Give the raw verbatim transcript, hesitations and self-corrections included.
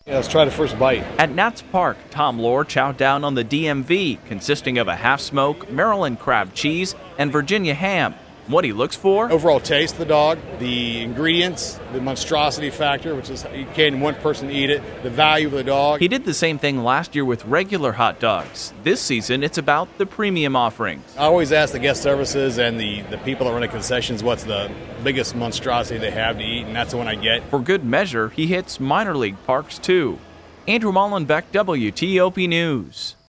Yeah, let's try the first bite. At Nats Park, Tom Lohr chowed down on the D M V, consisting of a half-smoke, Maryland crab cheese, and Virginia ham. What he looks for? Overall taste of the dog, the ingredients, the monstrosity factor, which is you can't one person eat it, the value of the dog. He did the same thing last year with regular hot dogs. This season, it's about the premium offerings. I always ask the guest services and the, the people that run the concessions what's the biggest monstrosity they have to eat, and that's the one I get. For good measure, he hits minor league parks too. Andrew Mullenbeck, W T O P News.